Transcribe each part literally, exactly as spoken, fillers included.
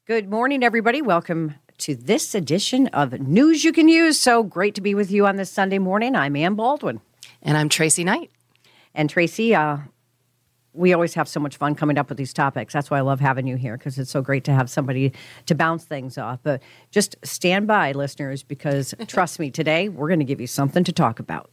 Good morning, everybody. Welcome to this edition of News You Can Use. So great to be with you on this Sunday morning. I'm Ann Baldwin. And I'm Tracy Knight. And Tracy, uh, we always have so much fun coming up with these topics. That's why I love having you here, because it's so great to have somebody to bounce things off. But just stand by, listeners, because trust me, today we're going to give you something to talk about.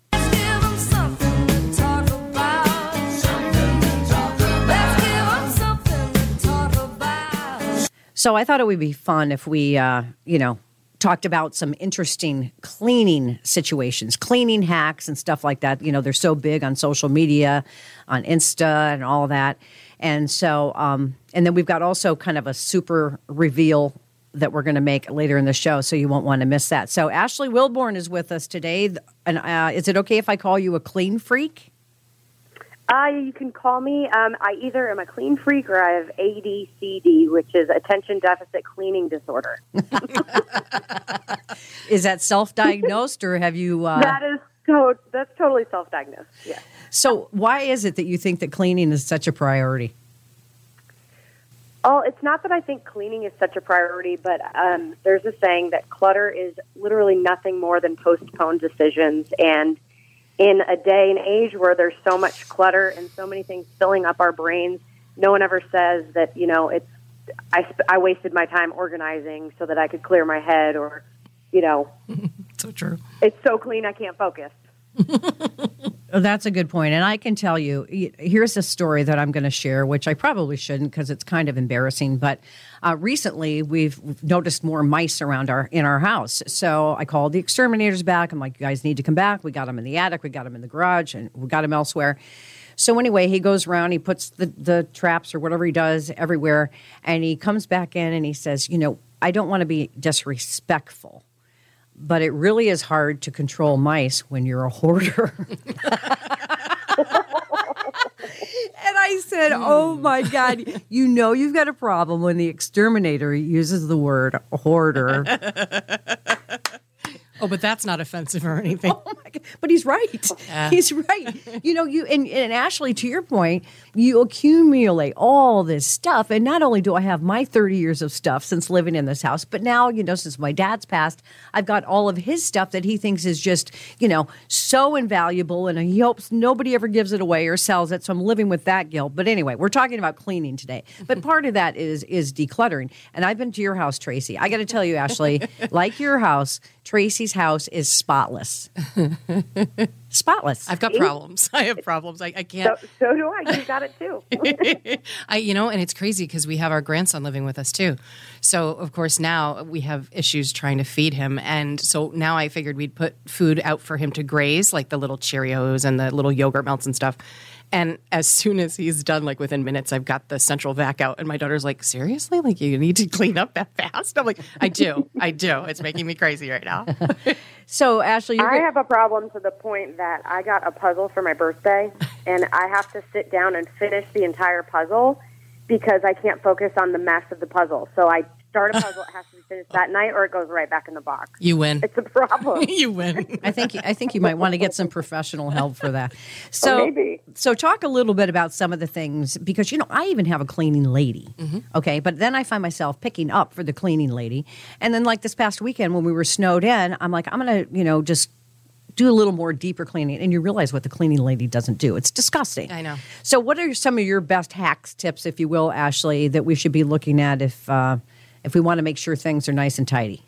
So I thought it would be fun if we, uh, you know, talked about some interesting cleaning situations, cleaning hacks and stuff like that. You know, they're so big on social media, on Insta and all that. And so, um, and then we've got also kind of a super reveal that we're going to make later in the show, so you won't want to miss that. So Ashley Wilborn is with us today. And uh, is it okay if I call you a clean freak? Uh, you can call me. Um, I either am a clean freak or I have A D C D, which is attention deficit cleaning disorder. Is that self-diagnosed, or have you? Uh... That is to- that's totally self-diagnosed. Yeah. So why is it that you think that cleaning is such a priority? Oh, it's not that I think cleaning is such a priority, but um, there's a saying that clutter is literally nothing more than postponed decisions. And in a day and age where there's so much clutter and so many things filling up our brains, no one ever says that, you know, it's I, I wasted my time organizing so that I could clear my head, or, you know. So true. It's so clean I can't focus. Oh, that's a good point. And I can tell you, here's a story that I'm going to share, which I probably shouldn't because it's kind of embarrassing. But uh, recently we've noticed more mice around our in our house. So I called the exterminators back. I'm like, you guys need to come back. We got them in the attic. We got them in the garage, and we got them elsewhere. So anyway, he goes around, he puts the, the traps or whatever he does everywhere, and he comes back in and he says, you know, I don't want to be disrespectful, but it really is hard to control mice when you're a hoarder. And I said, oh, my God, you know you've got a problem when the exterminator uses the word hoarder. Oh, but that's not offensive or anything. Oh my God. But he's right. Yeah. He's right. You know, you and, and Ashley, to your point, you accumulate all this stuff. And not only do I have my thirty years of stuff since living in this house, but now, you know, since my dad's passed, I've got all of his stuff that he thinks is just, you know, so invaluable. And he hopes nobody ever gives it away or sells it. So I'm living with that guilt. But anyway, we're talking about cleaning today. But part of that is is decluttering. And I've been to your house, Tracy. I got to tell you, Ashley, like your house, Tracy's house is spotless. Spotless. I've got problems. I have problems. I, I can't. So, so do I. You got it too. I, you know, and it's crazy because we have our grandson living with us too. So of course now we have issues trying to feed him, and so now I figured we'd put food out for him to graze, like the little Cheerios and the little yogurt melts and stuff. And as soon as he's done, like within minutes, I've got the central vac out, and my daughter's like, seriously? Like, you need to clean up that fast? I'm like, I do. I do. It's making me crazy right now. So, Ashley, you're I good. have a problem to the point that I got a puzzle for my birthday, and I have to sit down and finish the entire puzzle because I can't focus on the mess of the puzzle. So I start a puzzle, it has to be finished that night, or it goes right back in the box. You win. It's a problem. You win. I think I think you might want to get some professional help for that. So, Oh, maybe. so talk a little bit about some of the things, because, you know, I even have a cleaning lady, Mm-hmm. okay? But then I find myself picking up for the cleaning lady. And then, like this past weekend when we were snowed in, I'm like, I'm going to, you know, just do a little more deeper cleaning. And you realize what the cleaning lady doesn't do. It's disgusting. I know. So what are some of your best hacks, tips, if you will, Ashley, that we should be looking at if uh, if we want to make sure things are nice and tidy?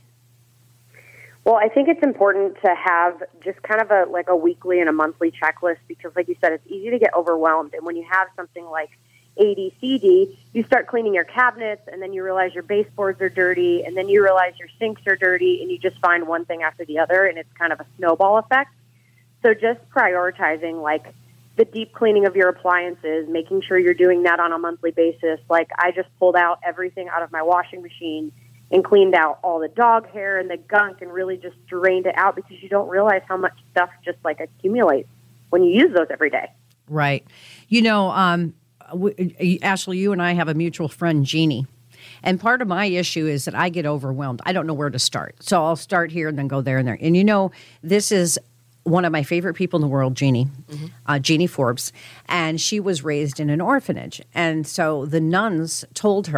Well, I think it's important to have just kind of a like a weekly and a monthly checklist because, like you said, it's easy to get overwhelmed. And when you have something like A D C D, you start cleaning your cabinets, and then you realize your baseboards are dirty, and then you realize your sinks are dirty, and you just find one thing after the other, and it's kind of a snowball effect. So just prioritizing, like, the deep cleaning of your appliances, making sure you're doing that on a monthly basis. Like, I just pulled out everything out of my washing machine and cleaned out all the dog hair and the gunk and really just drained it out because you don't realize how much stuff just, like, accumulates when you use those every day. Right. You know, um, w- Ashley, you and I have a mutual friend, Jeannie. And part of my issue is that I get overwhelmed. I don't know where to start. So I'll start here and then go there and there. And, you know, this is one of my favorite people in the world, Jeannie, mm-hmm. uh, Jeannie Forbes, and she was raised in an orphanage. And so the nuns told her,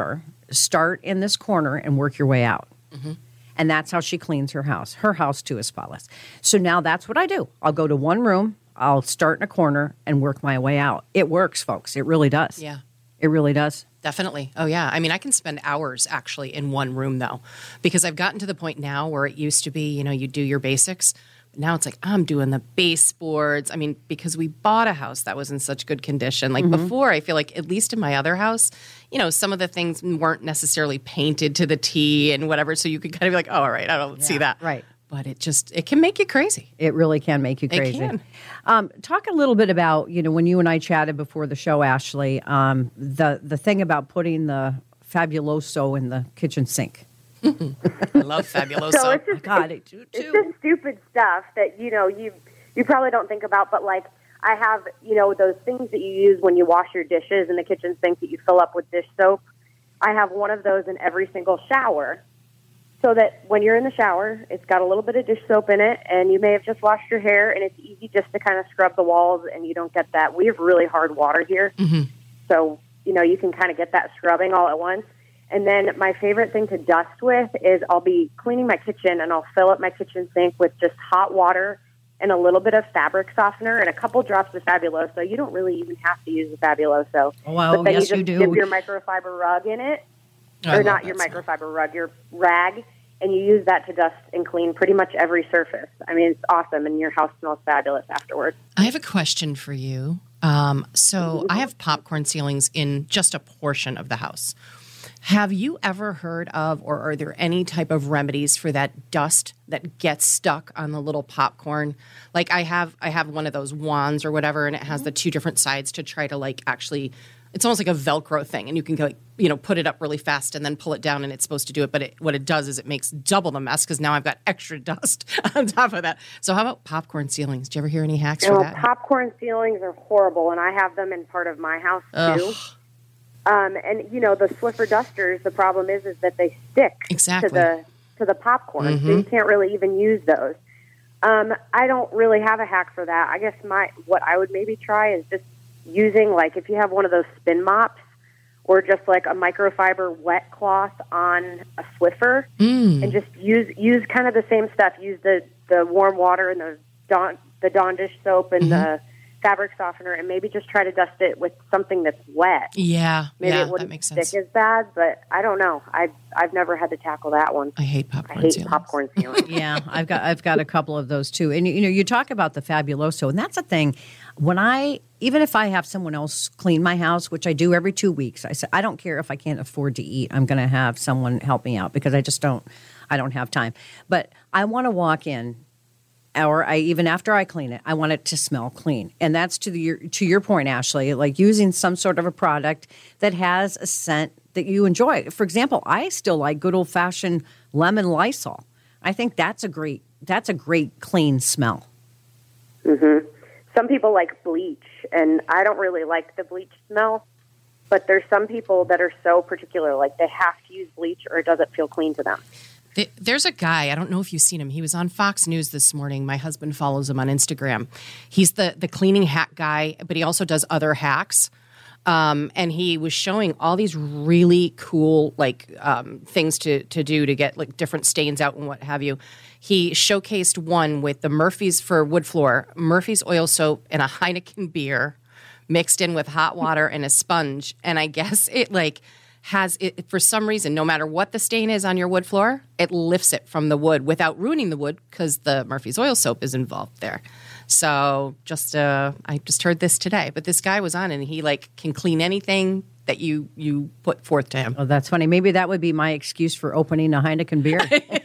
start in this corner and work your way out. Mm-hmm. And that's how she cleans her house. Her house, too, is spotless. So now that's what I do. I'll go to one room, I'll start in a corner and work my way out. It works, folks. It really does. Yeah. It really does. Definitely. Oh, yeah. I mean, I can spend hours actually in one room, though, because I've gotten to the point now where it used to be, you know, you do your basics. But now it's like, I'm doing the baseboards. I mean, because we bought a house that was in such good condition. Like mm-hmm. before, I feel like, at least in my other house, you know, some of the things weren't necessarily painted to the T and whatever. So you could kind of be like, oh, all right, I don't yeah, see that. Right. But it just, it can make you crazy. It really can make you crazy. It can. Um, talk a little bit about, you know, when you and I chatted before the show, Ashley, um, the, the thing about putting the Fabuloso in the kitchen sink. I love Fabuloso. So it's just, God, it's, I do too. It's just stupid stuff that, you know, you you probably don't think about, but like I have, you know, those things that you use when you wash your dishes in the kitchen sink that you fill up with dish soap. I have one of those in every single shower so that when you're in the shower, it's got a little bit of dish soap in it, and you may have just washed your hair, and it's easy just to kind of scrub the walls, and you don't get that. We have really hard water here, mm-hmm. so, you know, you can kind of get that scrubbing all at once. And then my favorite thing to dust with is I'll be cleaning my kitchen, and I'll fill up my kitchen sink with just hot water and a little bit of fabric softener and a couple drops of Fabuloso. You don't really even have to use the Fabuloso. Oh, well, but then yes, you you just do. dip your microfiber rug in it, I or not your smell. microfiber rug, your rag, and you use that to dust and clean pretty much every surface. I mean, it's awesome, and your house smells fabulous afterwards. I have a question for you. Um, so I have popcorn ceilings in just a portion of the house. Have you ever heard of, or are there any type of remedies for that dust that gets stuck on the little popcorn? Like I have, I have one of those wands or whatever, and it has the two different sides to try to like actually, it's almost like a Velcro thing, and you can like, you know, put it up really fast and then pull it down, and it's supposed to do it. But it, what it does is it makes double the mess because now I've got extra dust on top of that. So how about popcorn ceilings? Do you ever hear any hacks Oh, for that? popcorn ceilings are horrible, and I have them in part of my house too. Ugh. Um, and you know, the Swiffer dusters, the problem is is that they stick Exactly. to the to the popcorn, Mm-hmm. so you can't really even use those. Um, I don't really have a hack for that. I guess my what I would maybe try is just using, like, if you have one of those spin mops or just like a microfiber wet cloth on a Swiffer, Mm. and just use use kind of the same stuff. Use the, the warm water and the Dawn the Dawn dish soap and Mm-hmm. the fabric softener, and maybe just try to dust it with something that's wet. Yeah, Maybe yeah, it wouldn't that makes stick sense. as bad, but I don't know. I've I've never had to tackle that one. I hate I popcorn hate ceilings. popcorn ceilings. Yeah, I've got I've got a couple of those too. And you know, you talk about the Fabuloso, and that's a thing. When I even if I have someone else clean my house, which I do every two weeks, I say I don't care if I can't afford to eat. I'm going to have someone help me out because I just don't I don't have time. But I want to walk in, or I even after I clean it, I want it to smell clean. And that's to the your, to your point, Ashley, like using some sort of a product that has a scent that you enjoy. For example, I still like good old fashioned lemon Lysol. I think that's a great that's a great clean smell. Mm-hmm. Some people like bleach, and I don't really like the bleach smell. But there's some people that are so particular, like they have to use bleach or it doesn't feel clean to them. The- There's a guy, I don't know if you've seen him. He was on Fox News this morning. My husband follows him on Instagram. He's the, the cleaning hack guy, but he also does other hacks. Um, and he was showing all these really cool like um, things to, to do to get like different stains out and what have you. He showcased one with the Murphy's for wood floor, Murphy's oil soap, and a Heineken beer mixed in with hot water and a sponge. And I guess it like has it for some reason, no matter what the stain is on your wood floor, it lifts it from the wood without ruining the wood because the Murphy's oil soap is involved there. So just uh, I just heard this today, but this guy was on and he like can clean anything that you you put forth to him. Oh, that's funny. Maybe that would be my excuse for opening a Heineken beer.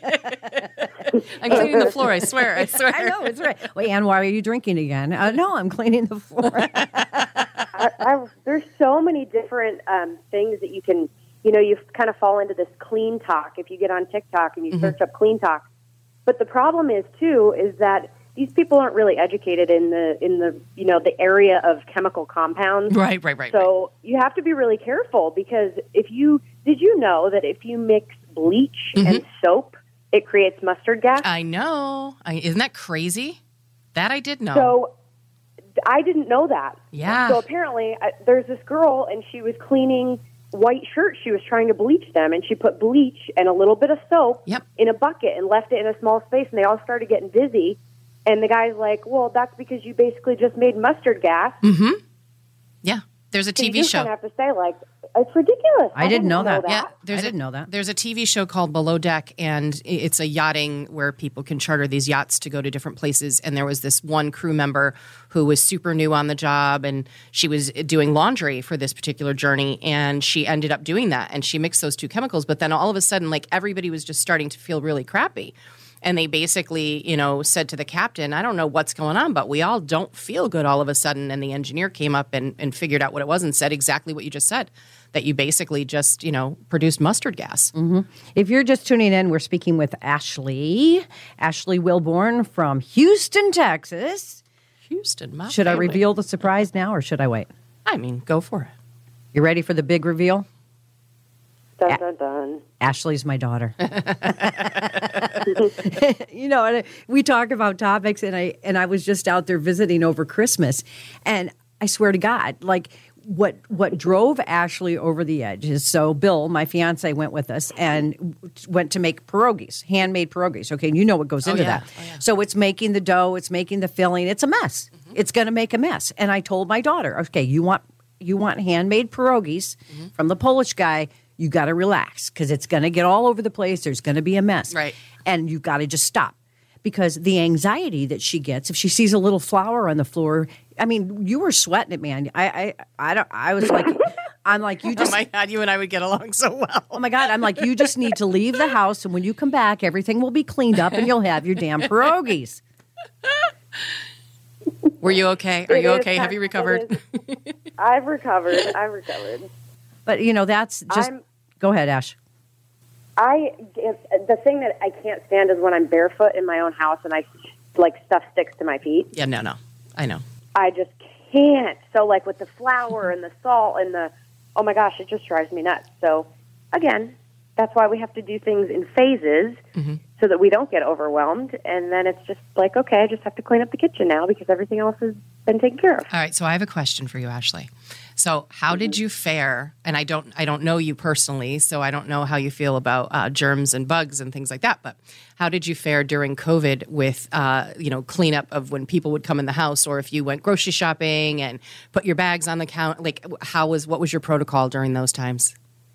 I'm cleaning the floor. I swear. I swear. I know, it's right. Wait, Ann, why are you drinking again? Uh, no, I'm cleaning the floor. I, I, there's so many different um, things that you can, you know, you kind of fall into this clean talk if you get on TikTok and you mm-hmm. search up clean talk. But the problem is too is that these people aren't really educated in the in the you know the area of chemical compounds. Right, right, right. So right. you have to be really careful because if you did you know that if you mix bleach mm-hmm. and soap, it creates mustard gas? I know. I, isn't that crazy? That I did know. So I didn't know that. Yeah. So apparently, uh, there's this girl, and she was cleaning white shirt, she was trying to bleach them, and she put bleach and a little bit of soap Yep. in a bucket and left it in a small space, and they all started getting dizzy. And the guy's like, well, that's because you basically just made mustard gas. Mm-hmm. Yeah. There's a So T you V just show. kind of have to say, like, it's ridiculous. I didn't know that. Yeah, I there's didn't a, know that. There's a T V show called Below Deck, and it's a yachting where people can charter these yachts to go to different places. And there was this one crew member who was super new on the job, and she was doing laundry for this particular journey, and she ended up doing that, and she mixed those two chemicals. But then all of a sudden, like, everybody was just starting to feel really crappy. And they basically, you know, said to the captain, I don't know what's going on, but we all don't feel good all of a sudden. And the engineer came up and, and figured out what it was and said exactly what you just said, that you basically just, you know, produced mustard gas. Mm-hmm. If you're just tuning in, we're speaking with Ashley, Ashley Wilborn from Houston, Texas. Houston, my Should I family. reveal the surprise now or should I wait? I mean, go for it. You ready for the big reveal? Dun, dun, dun. Ashley's my daughter. You know, and we talk about topics, and I and I was just out there visiting over Christmas, and I swear to God, like what what drove Ashley over the edge is so Bill, my fiance, went with us and went to make pierogies, handmade pierogies. Okay, and you know what goes into yeah. that. Oh, yeah. So it's making the dough, it's making the filling, it's a mess. Mm-hmm. It's going to make a mess. And I told my daughter, okay, you want you want handmade pierogies mm-hmm. from the Polish guy. You got to relax because it's going to get all over the place. There's going to be a mess. Right. And you got to just stop because the anxiety that she gets if she sees a little flour on the floor. I mean, you were sweating it, man. I, I, I don't. I was like, I'm like, you just. Oh my God, you and I would get along so well. Oh my God, I'm like, you just need to leave the house, and when you come back, everything will be cleaned up, and you'll have your damn pierogies. Were you okay? Are It you is okay? Have kind- you it recovered? is- I've recovered. I've recovered. But you know, that's just. I'm- Go ahead, Ash. I if, the thing that I can't stand is when I'm barefoot in my own house and I like stuff sticks to my feet. Yeah, no, no. I know. I just can't. So like with the flour and the salt and the oh my gosh, it just drives me nuts. So again, that's why we have to do things in phases Mm-hmm. so that we don't get overwhelmed. And then it's just like, okay, I just have to clean up the kitchen now because everything else has been taken care of. All right, so I have a question for you, Ashley. So, how did you fare? And I don't, I don't know you personally, so I don't know how you feel about uh, germs and bugs and things like that. But how did you fare during COVID with, uh, you know, cleanup of when people would come in the house, or if you went grocery shopping and put your bags on the counter? Like, how was what was your protocol during those times?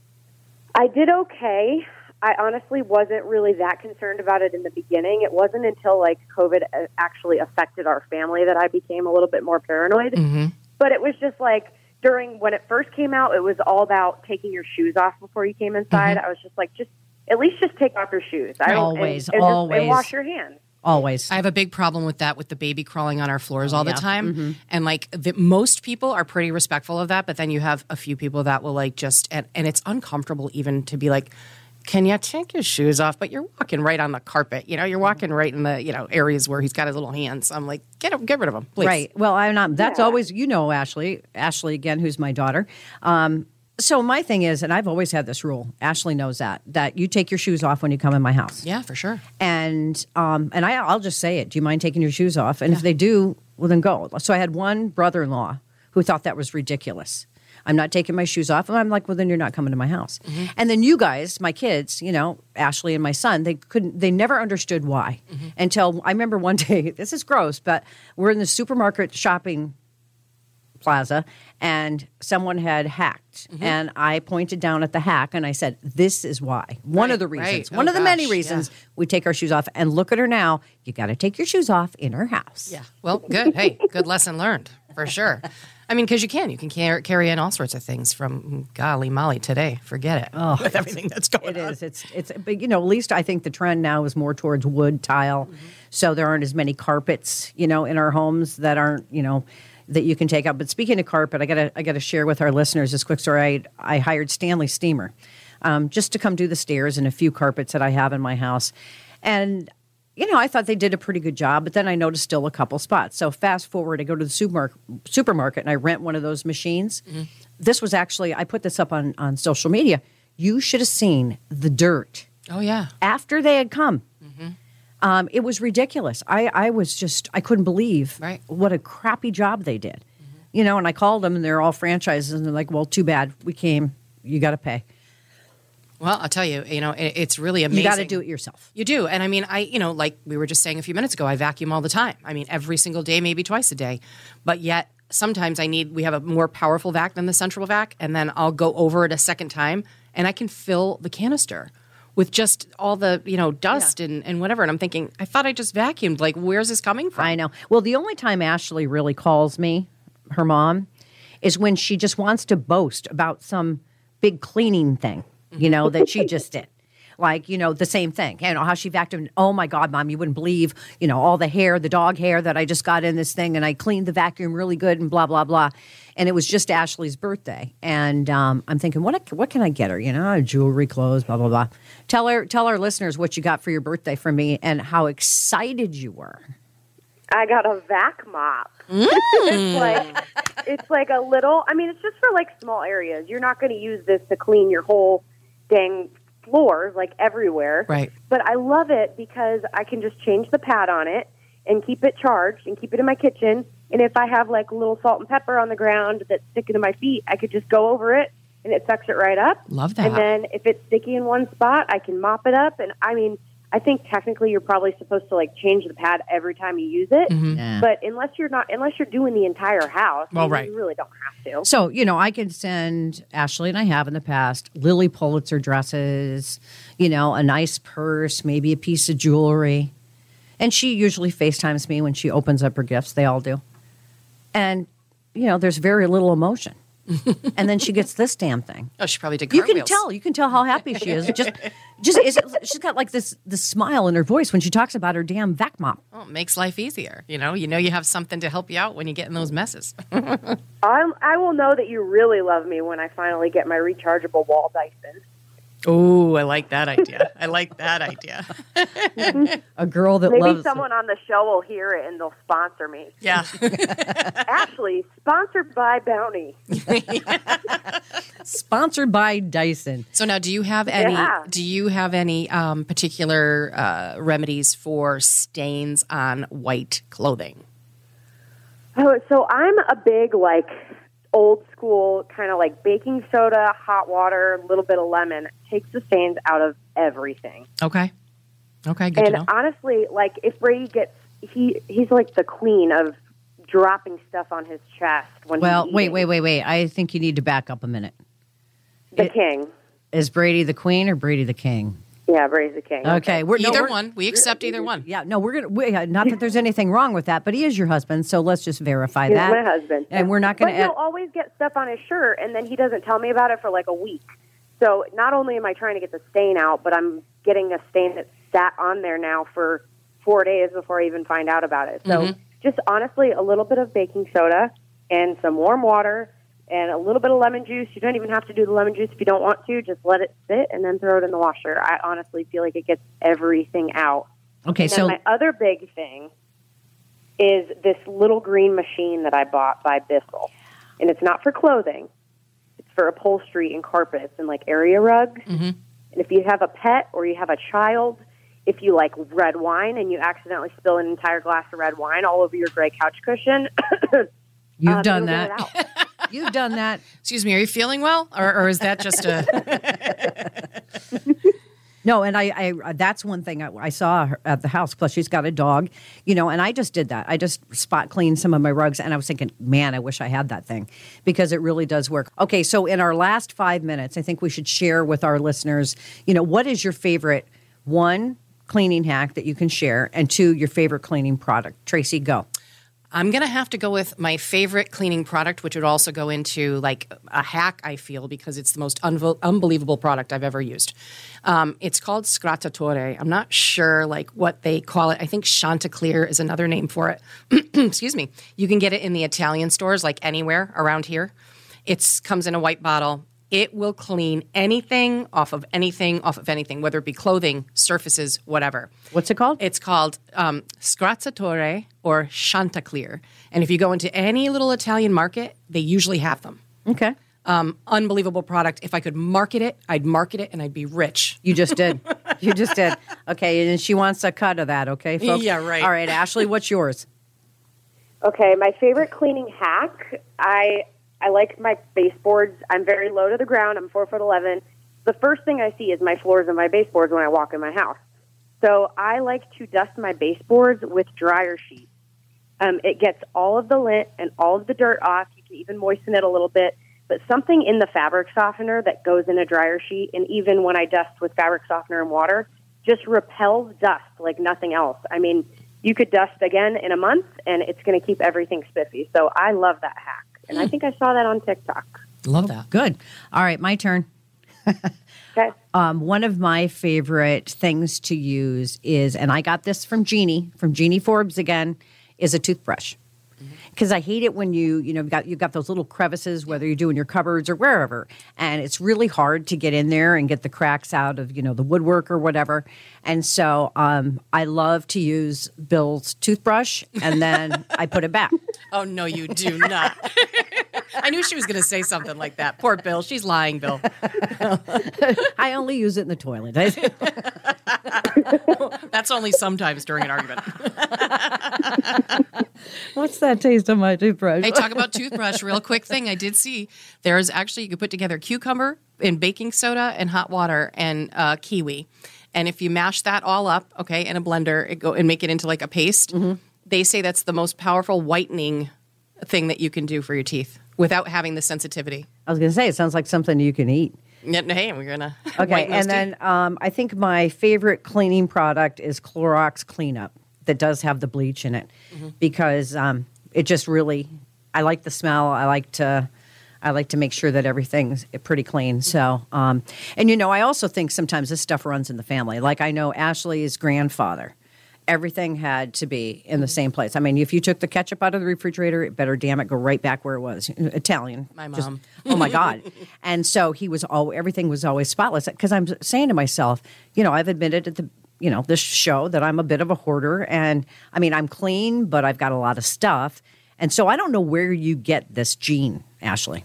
I did okay. I honestly wasn't really that concerned about it in the beginning. It wasn't until like COVID actually affected our family that I became a little bit more paranoid. Mm-hmm. But it was just like during when it first came out, it was all about taking your shoes off before you came inside. Mm-hmm. I was just like, just at least just take off your shoes. I don't, Always, and, and always. Just, and wash your hands. Always. I have a big problem with that, with the baby crawling on our floors all yeah. the time. Mm-hmm. And like the, most people are pretty respectful of that, but then you have a few people that will like just, and, and it's uncomfortable even to be like, can you take your shoes off? But you're walking right on the carpet. You know, you're walking right in the, you know, areas where he's got his little hands. I'm like, get him, get rid of him, please. Right. Well, I'm not. That's Yeah. always, you know, Ashley. Ashley again, who's my daughter. Um, so my thing is, and I've always had this rule. Ashley knows that that you take your shoes off when you come in my house. Yeah, for sure. And um, and I, I'll just say it. Do you mind taking your shoes off? And if they do, well, then go. So I had one brother-in-law who thought that was ridiculous. I'm not taking my shoes off. And I'm like, well, then you're not coming to my house. Mm-hmm. And then you guys, my kids, you know, Ashley and my son, they couldn't, they never understood why mm-hmm. until I remember one day, this is gross, but we're in the supermarket shopping plaza and someone had hacked. Mm-hmm. And I pointed down at the hack and I said, this is why. One Right, of the reasons, right. one Oh, of the many gosh, reasons yeah. we take our shoes off. And look at her now. You got to take your shoes off in her house. Yeah. Well, good. Hey, good lesson learned for sure. I mean, because you can. You can car- carry in all sorts of things from, golly molly, today. Forget it. Oh, with everything that's going It on. is. It's it's. But you know, at least I think the trend now is more towards wood tile, mm-hmm. so there aren't as many carpets, you know, in our homes that aren't, you know, that you can take out. But speaking of carpet, I gotta I gotta share with our listeners this quick story. I I hired Stanley Steamer, um, just to come do the stairs and a few carpets that I have in my house, and. You know, I thought they did a pretty good job, but then I noticed still a couple spots. So fast forward, I go to the supermarket, supermarket and I rent one of those machines. Mm-hmm. This was actually, I put this up on, on social media. You should have seen the dirt. Oh, yeah. After they had come. Mm-hmm. Um, it was ridiculous. I, I was just, I couldn't believe right. what a crappy job they did. Mm-hmm. You know, and I called them and they're all franchises and they're like, well, too bad. We came, you got to pay. Well, I'll tell you, you know, it, it's really amazing. You got to do it yourself. You do. And I mean, I, you know, like we were just saying a few minutes ago, I vacuum all the time. I mean, every single day, maybe twice a day. But yet sometimes I need, we have a more powerful vac than the central vac. And then I'll go over it a second time and I can fill the canister with just all the, you know, dust yeah. and, and whatever. And I'm thinking, I thought I just vacuumed. Like, where's this coming from? I know. Well, the only time Ashley really calls me, her mom, is when she just wants to boast about some big cleaning thing, you know, that she just did. Like, you know, the same thing. You know, how she vacuumed. Oh, my God, Mom, you wouldn't believe, you know, all the hair, the dog hair that I just got in this thing, and I cleaned the vacuum really good and blah, blah, blah. And it was just Ashley's birthday. And um, I'm thinking, what what can I get her? You know, jewelry, clothes, blah, blah, blah. Tell her, tell our listeners what you got for your birthday from me and how excited you were. I got a vac mop. Mm. it's like it's like a little, I mean, it's just for like small areas. You're not going to use this to clean your whole dang floors like everywhere. Right. But I love it because I can just change the pad on it and keep it charged and keep it in my kitchen. And if I have like a little salt and pepper on the ground that's sticking to my feet, I could just go over it and it sucks it right up. Love that. And then if it's sticky in one spot, I can mop it up. And I mean, I think technically you're probably supposed to like change the pad every time you use it, Mm-hmm. Yeah. but unless you're not, unless you're doing the entire house, Well, I mean, right. you really don't have to. So, you know, I can send Ashley, and I have in the past, Lily Pulitzer dresses, you know, a nice purse, maybe a piece of jewelry. And she usually FaceTimes me when she opens up her gifts. They all do. And, you know, there's very little emotion. And then she gets this damn thing. Oh, she probably did You cartwheels. can tell. You can tell how happy she is. Just, just is it, she's got like this this smile in her voice when she talks about her damn vac mop. Well, it makes life easier. You know, you know you have something to help you out when you get in those messes. I'm, I will know that you really love me when I finally get my rechargeable wall Dyson. Oh, I like that idea. I like that idea. A girl that Maybe loves someone on the show will hear it and they'll sponsor me. Yeah. Actually, sponsored by Bounty. sponsored by Dyson. So now, do you have any? Yeah. Do you have any um, particular uh, remedies for stains on white clothing? Oh, so I'm a big, like, old school kind of like baking soda, hot water, a little bit of lemon. Takes the stains out of everything. Okay. Okay, good And to know. honestly, like, if Brady gets, he he's like the queen of dropping stuff on his chest when Well, he's wait, eating. wait, wait, wait. I think you need to back up a minute. The It- king. Is Brady the queen or Brady the king? Yeah, Brady's the king. Okay, we're no, Either we're- one. We accept either one. Yeah, no, we're gonna. We, uh, not that there's anything wrong with that, but he is your husband, so let's just verify He's that. my husband. and we're not going But to. he'll always get stuff on his shirt, and then he doesn't tell me about it for like a week. So not only am I trying to get the stain out, but I'm getting a stain that sat on there now for four days before I even find out about it. So Mhm. just honestly, a little bit of baking soda and some warm water and a little bit of lemon juice. You don't even have to do the lemon juice if you don't want to. Just let it sit and then throw it in the washer. I honestly feel like it gets everything out. Okay, And then so my other big thing is this little green machine that I bought by Bissell. And it's not for clothing. It's for upholstery and carpets and like area rugs. Mm-hmm. And if you have a pet or you have a child, if you like red wine and you accidentally spill an entire glass of red wine all over your gray couch cushion, you've um, done it'll get that. it out. You've done that. Excuse me, are you feeling well? Or, or is that just a... No, and I, I that's one thing I, I saw her at the house. Plus, she's got a dog, you know, and I just did that. I just spot cleaned some of my rugs, and I was thinking, man, I wish I had that thing because it really does work. Okay, so in our last five minutes, I think we should share with our listeners, you know, what is your favorite one cleaning hack that you can share, and two, your favorite cleaning product. Tracy, go. I'm going to have to go with my favorite cleaning product, which would also go into like a hack, I feel, because it's the most unvo- unbelievable product I've ever used. Um, it's called Scrattatore. I'm not sure like what they call it. I think Chanticleer is another name for it. Excuse me. You can get it in the Italian stores like anywhere around here. It comes in a white bottle. It will clean anything off of anything, off of anything, whether it be clothing, surfaces, whatever. What's it called? It's called um, Scrattatore or Chanticleer. And if you go into any little Italian market, they usually have them. Okay. Um, unbelievable product. If I could market it, I'd market it and I'd be rich. You just did. You just did. Okay, and she wants a cut of that, okay, folks? Yeah, right. All right, Ashley, what's yours? Okay, my favorite cleaning hack, I I like my baseboards. I'm very low to the ground. I'm four foot eleven. The first thing I see is my floors and my baseboards when I walk in my house. So I like to dust my baseboards with dryer sheets. Um, it gets all of the lint and all of the dirt off. You can even moisten it a little bit. But something in the fabric softener that goes in a dryer sheet, and even when I dust with fabric softener and water, just repels dust like nothing else. I mean, you could dust again in a month, and it's going to keep everything spiffy. So I love that hack. And I think I saw that on TikTok. Love that. Good. All right, my turn. Okay. Um, one of my favorite things to use is, and I got this from Jeannie, from Jeannie Forbes again, is a toothbrush. Because I hate it when you, you know, you've got, you've got those little crevices, whether you're doing your cupboards or wherever, and it's really hard to get in there and get the cracks out of, you know, the woodwork or whatever. And so um, I love to use Bill's toothbrush, and then I put it back. Oh, no, you do not. I knew she was going to say something like that. Poor Bill. She's lying, Bill. I only use it in the toilet. That's only sometimes during an argument. What's that taste of my toothbrush? Hey, talk about toothbrush. Real quick thing. I did see there's actually, you could put together cucumber and baking soda and hot water and uh, kiwi. And if you mash that all up, okay, in a blender it go and make it into like a paste, mm-hmm. they say that's the most powerful whitening thing that you can do for your teeth without having the sensitivity. I was going to say, it sounds like something you can eat. Yeah, hey, we're going to. Okay, and then um, I think my favorite cleaning product is Clorox Cleanup that does have the bleach in it mm-hmm. because um, it just really, I like the smell. I like to, I like to make sure that everything's pretty clean. So, um, and you know, I also think sometimes this stuff runs in the family. Like I know Ashley's grandfather, everything had to be in the same place. I mean, if you took the ketchup out of the refrigerator, it better damn it go right back where it was. Italian. My mom. Just, oh my God. And so he was all, everything was always spotless. Because I'm saying to myself, you know, I've admitted at the, you know, this show that I'm a bit of a hoarder. And I mean, I'm clean, but I've got a lot of stuff. And so I don't know where you get this gene, Ashley.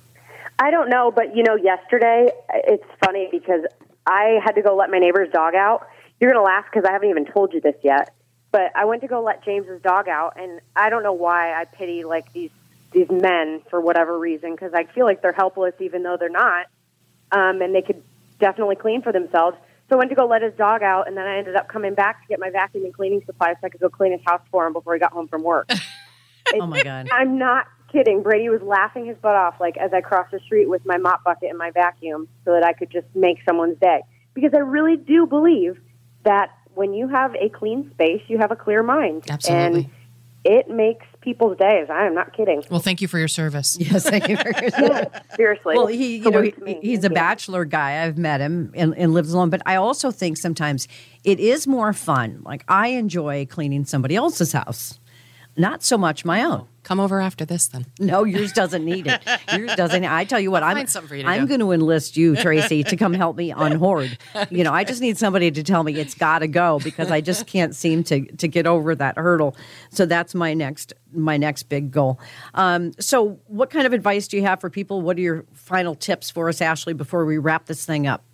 I don't know, but you know, yesterday, it's funny because I had to go let my neighbor's dog out. You're going to laugh because I haven't even told you this yet, but I went to go let James's dog out, and I don't know why I pity like these these men for whatever reason, because I feel like they're helpless even though they're not, um, and they could definitely clean for themselves. So I went to go let his dog out, and then I ended up coming back to get my vacuum and cleaning supplies so I could go clean his house for him before he got home from work. Oh, my God. I'm not kidding. Brady was laughing his butt off like as I crossed the street with my mop bucket and my vacuum so that I could just make someone's day, because I really do believe that when you have a clean space, you have a clear mind. Absolutely. And it makes people's days. I am not kidding. Well, thank you for your service. Yes, thank you for your service. Yeah, seriously. Well, he, you know, he, he's a thank bachelor guy. I've met him and, and lives alone. But I also think sometimes it is more fun. Like, I enjoy cleaning somebody else's house, not so much my own. Come over after this, then. No, yours doesn't need it. Yours doesn't. I tell you what, I'm, find something for you to I'm do. going to enlist you, Tracy, to come help me unhoard. You know, I just need somebody to tell me it's got to go because I just can't seem to to get over that hurdle. So that's my next my next big goal. Um, so, what kind of advice do you have for people? What are your final tips for us, Ashley, before we wrap this thing up?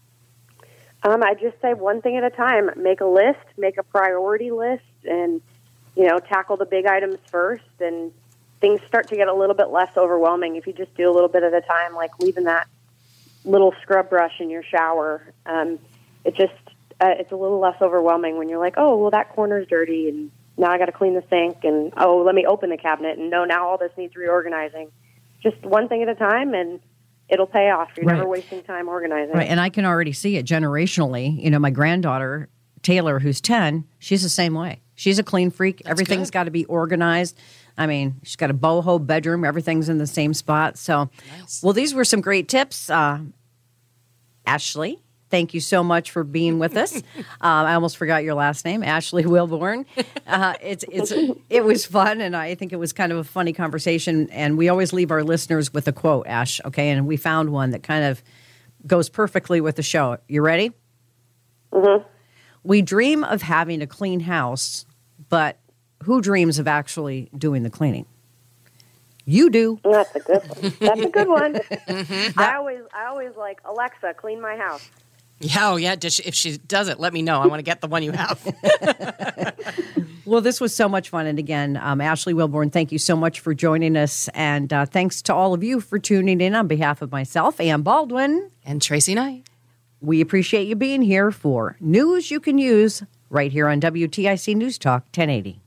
Um, I just say one thing at a time. Make a list, make a priority list, and you know, tackle the big items first, and things start to get a little bit less overwhelming if you just do a little bit at a time, like leaving that little scrub brush in your shower. Um, it just, uh, it's a little less overwhelming when you're like, oh, well, that corner's dirty, and now I got to clean the sink, and oh, let me open the cabinet, and no, now all this needs reorganizing. Just one thing at a time, and it'll pay off. You're Right. never wasting time organizing. Right, and I can already see it generationally. You know, my granddaughter, Taylor, who's ten, she's the same way. She's a clean freak. That's Everything's good. got to be organized. I mean, she's got a boho bedroom. Everything's in the same spot. So, Nice. well, these were some great tips. Uh, Ashley, thank you so much for being with us. um, I almost forgot your last name, Ashley Wilborn. Uh, it's it's it was fun, and I think it was kind of a funny conversation. And we always leave our listeners with a quote, Ash. Okay, and we found one that kind of goes perfectly with the show. You ready? Mm-hmm. We dream of having a clean house, but who dreams of actually doing the cleaning? You do. That's a good one. That's a good one. I always, I always like, Alexa, clean my house. Yeah, oh yeah. Does she, if she does it, let me know. I want to get the one you have. Well, this was so much fun. And again, um, Ashley Wilborn, thank you so much for joining us. And uh, thanks to all of you for tuning in on behalf of myself, Ann Baldwin. And Tracy Knight. We appreciate you being here for news you can use right here on W T I C News Talk ten eighty.